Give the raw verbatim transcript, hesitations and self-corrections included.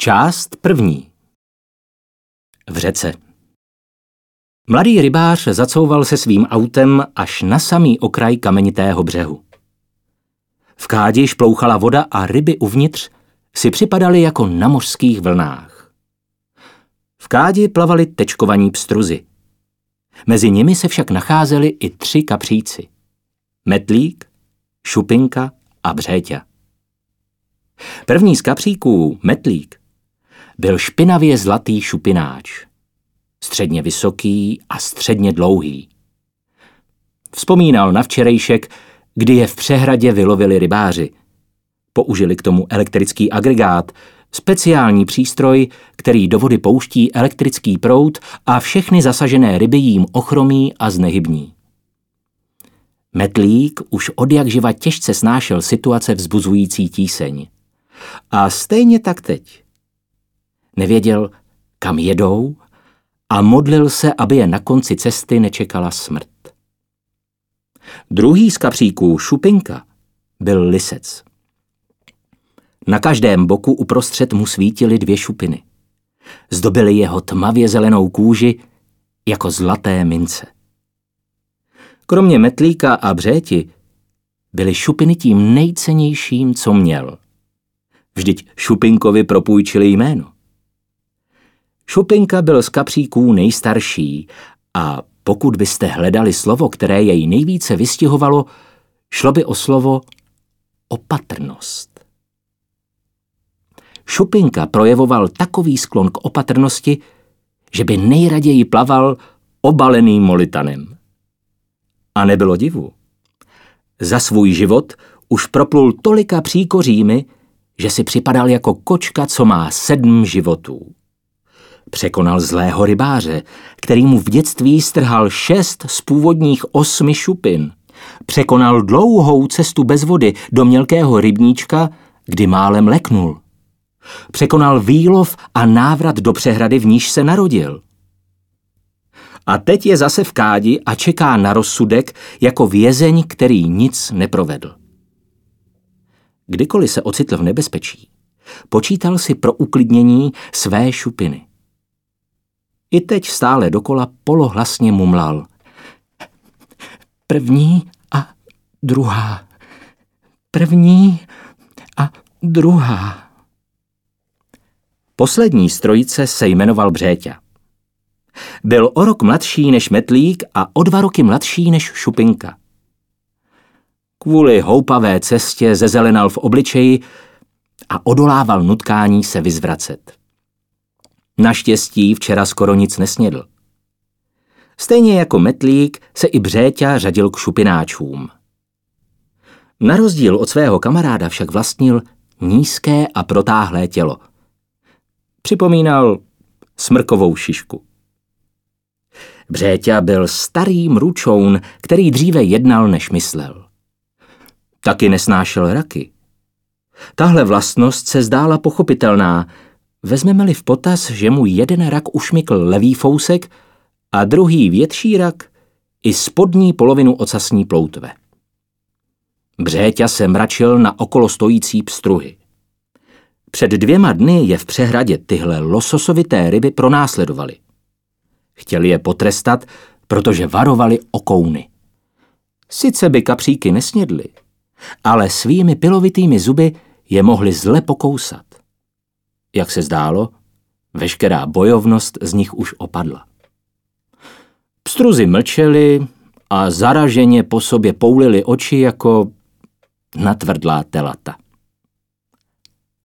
Část první. V řece. Mladý rybář zacouval se svým autem až na samý okraj kamenitého břehu. V kádi šplouchala voda a ryby uvnitř si připadaly jako na mořských vlnách. V kádi plavali tečkovaní pstruzi. Mezi nimi se však nacházeli i tři kapříci. Metlík, Šupinka a Břéťa. První z kapříků, Metlík, byl špinavě zlatý šupináč. Středně vysoký a středně dlouhý. Vzpomínal na včerejšek, kdy je v přehradě vylovili rybáři. Použili k tomu elektrický agregát, speciální přístroj, který do vody pouští elektrický proud a všechny zasažené ryby jím ochromí a znehybní. Metlík už odjakživa těžce snášel situace vzbuzující tíseň. A stejně tak teď. Nevěděl, kam jedou a modlil se, aby je na konci cesty nečekala smrt. Druhý z kapříků, Šupinka, byl lisec. Na každém boku uprostřed mu svítily dvě šupiny. Zdobily jeho tmavě zelenou kůži jako zlaté mince. Kromě Metlíka a Břéti byly šupiny tím nejcennějším, co měl. Vždyť Šupinkovi propůjčili jméno. Šupinka byl z kapříků nejstarší a pokud byste hledali slovo, které jej nejvíce vystihovalo, šlo by o slovo opatrnost. Šupinka projevoval takový sklon k opatrnosti, že by nejraději plaval obalený molitanem. A nebylo divu. Za svůj život už proplul tolika příkořími, že si připadal jako kočka, co má sedm životů. Překonal zlého rybáře, který mu v dětství strhal šest z původních osmi šupin. Překonal dlouhou cestu bez vody do mělkého rybníčka, kdy málem leknul. Překonal výlov a návrat do přehrady, v níž se narodil. A teď je zase v kádi a čeká na rozsudek jako vězeň, který nic neprovedl. Kdykoliv se ocitl v nebezpečí, počítal si pro uklidnění své šupiny. I teď stále dokola polohlasně mumlal. První a druhá. První a druhá. Poslední z trojice se jmenoval Břéťa. Byl o rok mladší než Metlík a o dva roky mladší než Šupinka. Kvůli houpavé cestě zezelenal v obličeji a odolával nutkání se vyzvracet. Naštěstí včera skoro nic nesnědl. Stejně jako Metlík se i Břéťa řadil k šupináčům. Na rozdíl od svého kamaráda však vlastnil nízké a protáhlé tělo. Připomínal smrkovou šišku. Břéťa byl starý mručoun, který dříve jednal, než myslel. Taky nesnášel raky. Tahle vlastnost se zdála pochopitelná, vezmeme-li v potaz, že mu jeden rak ušmykl levý fousek a druhý větší rak i spodní polovinu ocasní ploutve. Břéťa se mračil na okolo stojící pstruhy. Před dvěma dny je v přehradě tyhle lososovité ryby pronásledovali. Chtěli je potrestat, protože varovali o kouny. Sice by kapříky nesnědli, ale svými pilovitými zuby je mohli zle pokousat. Jak se zdálo, veškerá bojovnost z nich už opadla. Pstruzy mlčeli a zaraženě po sobě poulili oči jako natvrdlá telata.